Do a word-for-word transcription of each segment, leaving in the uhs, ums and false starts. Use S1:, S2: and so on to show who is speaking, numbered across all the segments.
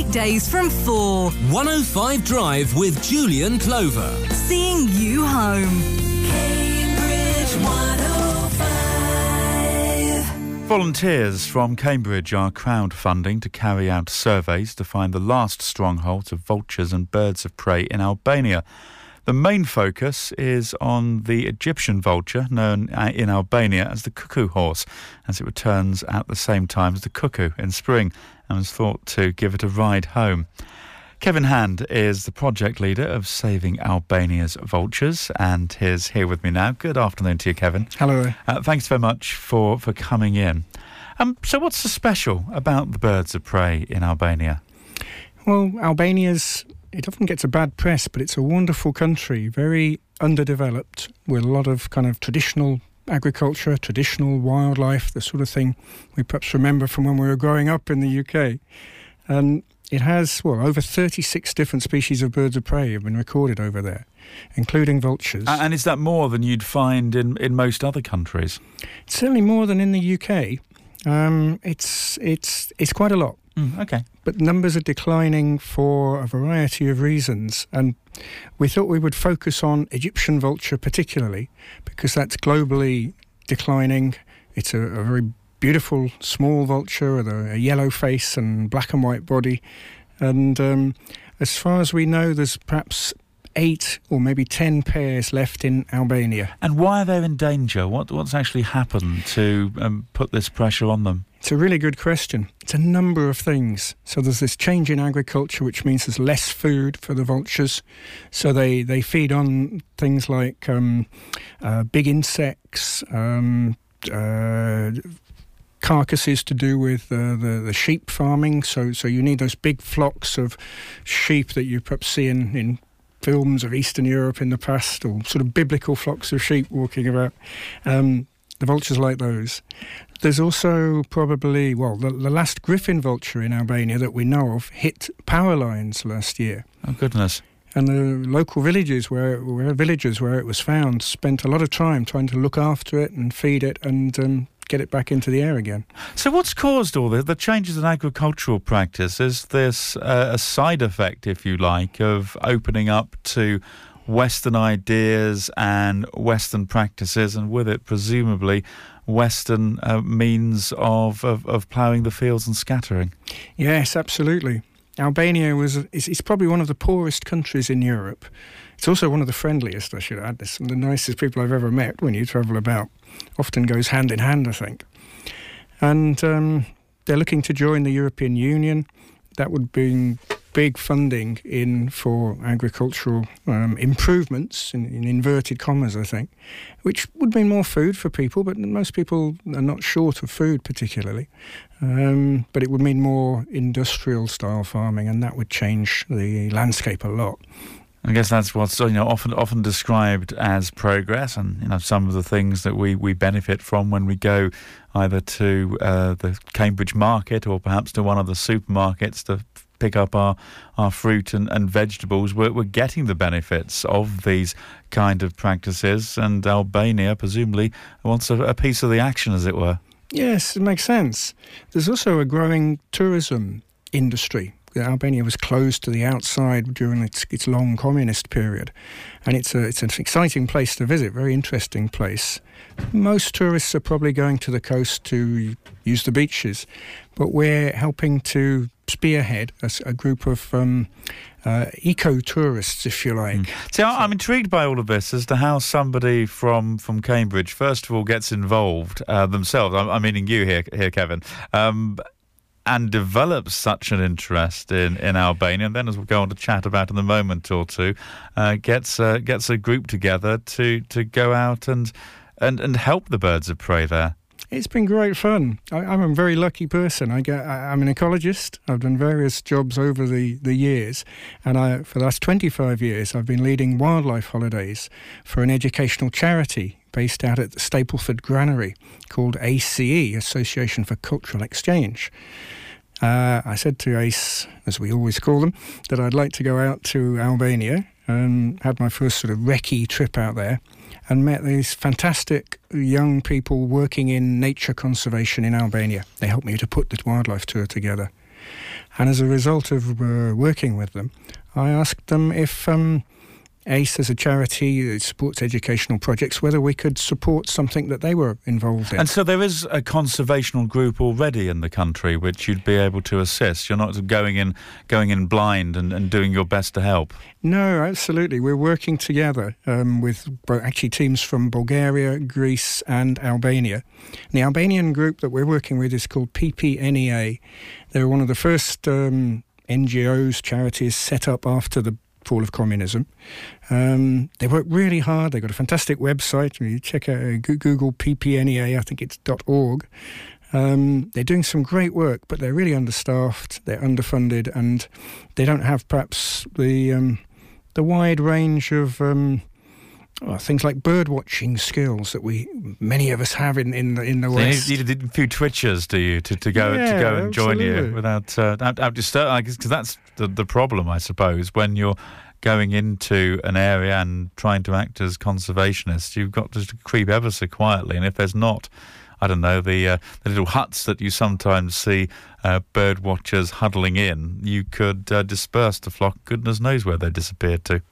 S1: weekdays from four.
S2: one oh five Drive with Julian Clover.
S1: Seeing you home.
S3: Cambridge one oh five.
S4: Volunteers from Cambridge are crowdfunding to carry out surveys to find the last strongholds of vultures and birds of prey in Albania. The main focus is on the Egyptian vulture, known in Albania as the cuckoo horse, as it returns at the same time as the cuckoo in spring and was thought to give it a ride home. Kevin Hand is the project leader of Saving Albania's Vultures and is here with me now. Good afternoon to you, Kevin.
S5: Hello.
S4: Uh, thanks very much for, for coming in. Um, so what's so special about the birds of prey in Albania?
S5: Well, Albania's, it often gets a bad press, but it's a wonderful country, very underdeveloped, with a lot of kind of traditional agriculture, traditional wildlife, the sort of thing we perhaps remember from when we were growing up in the U K. And it has, well, over thirty-six different species of birds of prey have been recorded over there, including vultures.
S4: Uh, and is that more than you'd find in, in most other countries?
S5: It's certainly more than in the U K. Um, it's it's it's quite a lot.
S4: Mm, okay.
S5: But numbers are declining for a variety of reasons, and we thought we would focus on Egyptian vulture particularly because that's globally declining. It's a, a very beautiful small vulture with a, a yellow face and black and white body, and um, as far as we know, there's perhaps eight or maybe ten pairs left in Albania.
S4: And why are they in danger? What what's actually happened to um, put this pressure on them?
S5: It's a really good question. It's a number of things. So there's this change in agriculture, which means there's less food for the vultures. So they, they feed on things like um, uh, big insects, um, uh, carcasses to do with uh, the, the sheep farming. So so you need those big flocks of sheep that you perhaps see in, in films of Eastern Europe in the past, or sort of biblical flocks of sheep walking about. Um, the vultures like those. There's also probably, well, the, the last griffin vulture in Albania that we know of hit power lines last year.
S4: Oh, goodness.
S5: And the local villages where, where villagers where it was found spent a lot of time trying to look after it and feed it and um, get it back into the air again.
S4: So what's caused all this? The changes in agricultural practice? Is this uh, a side effect, if you like, of opening up to Western ideas and Western practices, and with it, presumably, Western uh, means of, of, of ploughing the fields and scattering?
S5: Yes, absolutely. Albania was is, is probably one of the poorest countries in Europe. It's also one of the friendliest, I should add. It's some of the nicest people I've ever met when you travel about. Often goes hand in hand, I think. And um, they're looking to join the European Union. That would bring big funding in for agricultural um, improvements, in, in inverted commas, I think, which would mean more food for people, but most people are not short of food particularly. Um, but it would mean more industrial-style farming, and that would change the landscape a lot.
S4: I guess that's what's, you know, often often described as progress, and you know some of the things that we, we benefit from when we go either to uh, the Cambridge market or perhaps to one of the supermarkets to pick up our, our fruit and, and vegetables. We're, we're getting the benefits of these kind of practices, and Albania presumably wants a, a piece of the action, as it were.
S5: Yes, it makes sense. There's also a growing tourism industry. Albania was closed to the outside during its, its long communist period, and it's a, it's an exciting place to visit, very interesting place. Most tourists are probably going to the coast to use the beaches, but we're helping to spearhead a, a group of um, uh, eco-tourists, if you like.
S4: Mm. See, I'm intrigued by all of this as to how somebody from, from Cambridge, first of all, gets involved uh, themselves. I'm, I'm meaning you here, here Kevin. Um, and develops such an interest in, in Albania, and then, as we'll go on to chat about in a moment or two, uh, gets uh, gets a group together to, to go out and, and and help the birds of prey there.
S5: It's been great fun. I, I'm a very lucky person. I get, I, I'm an ecologist. I've done various jobs over the, the years, and I, for the last twenty-five years, I've been leading wildlife holidays for an educational charity based out at the Stapleford Granary called A C E, Association for Cultural Exchange. Uh, I said to ACE, as we always call them, that I'd like to go out to Albania, and had my first sort of recce trip out there, and met these fantastic young people working in nature conservation in Albania. They helped me to put the wildlife tour together. And as a result of uh, working with them, I asked them if um, ACE, as a charity that supports educational projects, whether we could support something that they were involved in.
S4: And so there is a conservational group already in the country which you'd be able to assist. You're not going in going in blind and, and doing your best to help.
S5: No, absolutely. We're working together um, with actually teams from Bulgaria, Greece and Albania. And the Albanian group that we're working with is called P P N E A. They're one of the first um, N G Os, charities set up after the fall of communism. Um, they work really hard. They've got a fantastic website. You check out uh, Google P P N E A, I think it's .org. Um, they're doing some great work, but they're really understaffed, they're underfunded, and they don't have perhaps the um, the wide range of um, oh, things like bird watching skills that we many of us have in in the, in the
S4: so
S5: West.
S4: You need a few twitchers, do you, to, to go
S5: Yeah,
S4: to go and
S5: absolutely.
S4: join you without uh, out, out disturb? I guess because that's the the problem, I suppose, when you're going into an area and trying to act as conservationists, you've got to creep ever so quietly, and if there's not, I don't know, the, uh, the little huts that you sometimes see uh, bird watchers huddling in, you could uh, disperse the flock. Goodness knows where they disappeared to.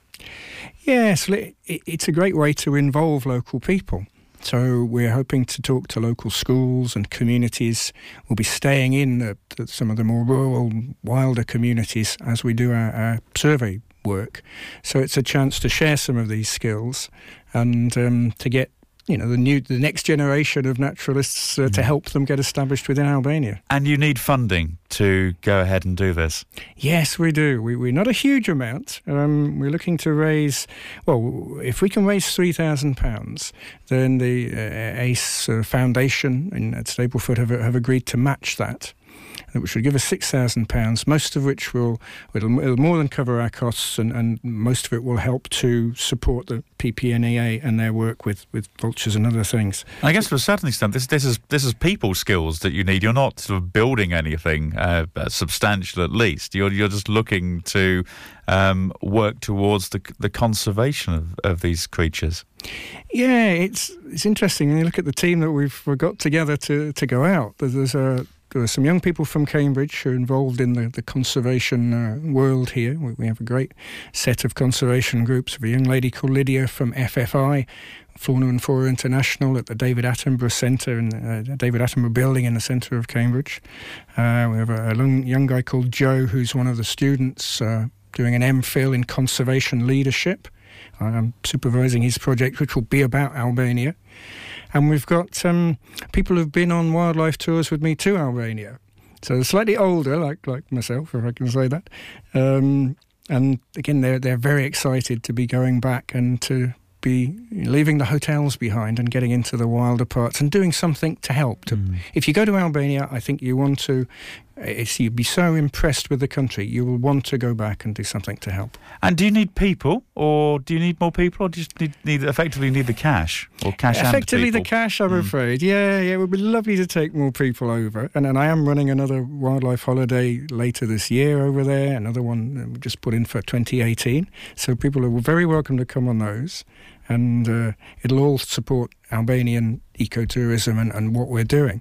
S5: Yes, it, it's a great way to involve local people. So we're hoping to talk to local schools and communities. We'll be staying in the, the, some of the more rural, wilder communities as we do our, our survey work. So it's a chance to share some of these skills and um, to get you know, the new, the next generation of naturalists uh, mm. to help them get established within Albania.
S4: And you need funding to go ahead and do this? Yes,
S5: we do. We, we're not a huge amount. Um, we're looking to raise, well, if we can raise three thousand pounds, then the uh, ACE uh, Foundation in, at Stapleford have, have agreed to match that, which would give us six thousand pounds, most of which will it'll, it'll more than cover our costs, and, and most of it will help to support the P P N E A and their work with, with vultures and other things.
S4: I guess to a certain extent, this this is this is people skills that you need. You're not sort of building anything uh, substantial, at least. You're you're just looking to um, work towards the the conservation of, of these creatures.
S5: Yeah, it's it's interesting when you look at the team that we've got together to to go out. There's a There are some young people from Cambridge who are involved in the, the conservation uh, world here. We, we have a great set of conservation groups. We have a young lady called Lydia from F F I, Fauna and Flora International, at the David Attenborough Centre, in the uh, David Attenborough building in the centre of Cambridge. Uh, we have a, a young, young guy called Joe, who's one of the students uh, doing an MPhil in conservation leadership. I'm supervising his project, which will be about Albania. And we've got um, people who've been on wildlife tours with me to Albania. So slightly older, like like myself, if I can say that. Um, and again, they're, they're very excited to be going back and to be leaving the hotels behind and getting into the wilder parts and doing something to help. To, mm. If you go to Albania, I think you want to, it's, you'd be so impressed with the country, you will want to go back and do something to help.
S4: And do you need people, or do you need more people, or do you just need, need effectively need the cash, or cash and people?
S5: Effectively the cash, I'm mm. afraid. Yeah, yeah, it would be lovely to take more people over. And, and I am running another wildlife holiday later this year over there, another one we just put in for twenty eighteen. So people are very welcome to come on those. And uh, it'll all support Albanian ecotourism and, and what we're doing.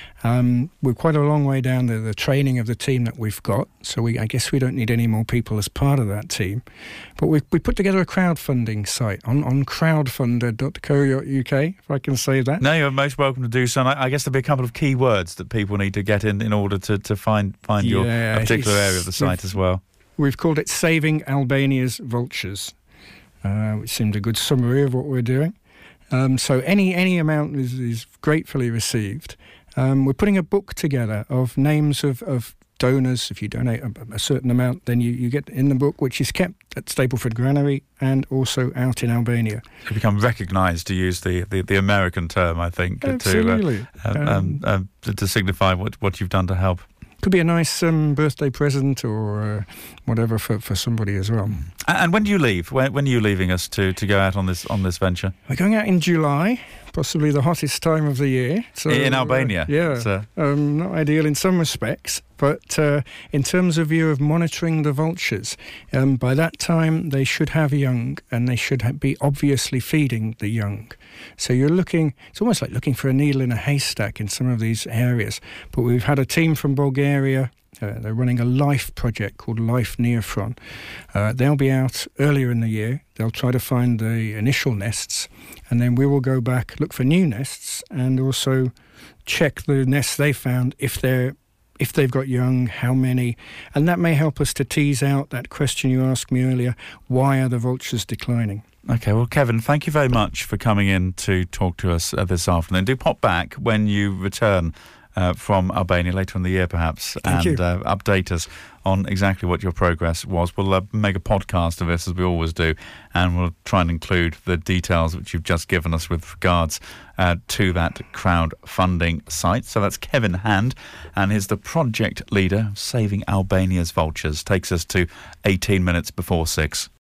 S5: Um, we're quite a long way down the, the training of the team that we've got, so we, I guess we don't need any more people as part of that team. But we we put together a crowdfunding site on, on crowdfunder dot co dot U K, if I can say that.
S4: No, you're most welcome to do so. And I, I guess there'll be a couple of key words that people need to get in in order to, to find, find
S5: yeah,
S4: your a particular area of the site as well.
S5: We've called it Saving Albania's Vultures, uh, which seemed a good summary of what we're doing. Um, so any any amount is, is gratefully received. Um, we're putting a book together of names of, of donors. If you donate a, a certain amount, then you, you get in the book, which is kept at Stapleford Granary and also out in Albania.
S4: You become recognised, to use the, the, the American term, I think,
S5: Absolutely.
S4: to, uh, um, um, um, to, to signify what, what you've done to help.
S5: Could be a nice um, birthday present or uh, whatever for, for somebody as well.
S4: And when do you leave? When, when are you leaving us to, to go out on this on this venture?
S5: We're going out in July, possibly the hottest time of the year. So,
S4: in Albania?
S5: Uh, yeah,
S4: so.
S5: um, not ideal in some respects, but uh, in terms of view of monitoring the vultures, um, by that time they should have young and they should ha- be obviously feeding the young. So you're looking, it's almost like looking for a needle in a haystack in some of these areas. But we've had a team from Bulgaria Uh, they're running a LIFE project called Life Neophron. Uh, they'll be out earlier in the year. They'll try to find the initial nests, and then we will go back, look for new nests, and also check the nests they found, if they're if they've got young, how many, and that may help us to tease out that question you asked me earlier: why are the vultures declining?
S4: Okay, well, Kevin, thank you very much for coming in to talk to us uh, this afternoon. Do pop back when you return uh, from Albania later in the year, perhaps,
S5: Thank
S4: and
S5: you.
S4: uh, update us on exactly what your progress was. We'll uh, make a podcast of this, as we always do, and we'll try and include the details which you've just given us with regards uh, to that crowdfunding site. So that's Kevin Hand, and he's the project leader of Saving Albania's Vultures. Takes us to eighteen minutes before six.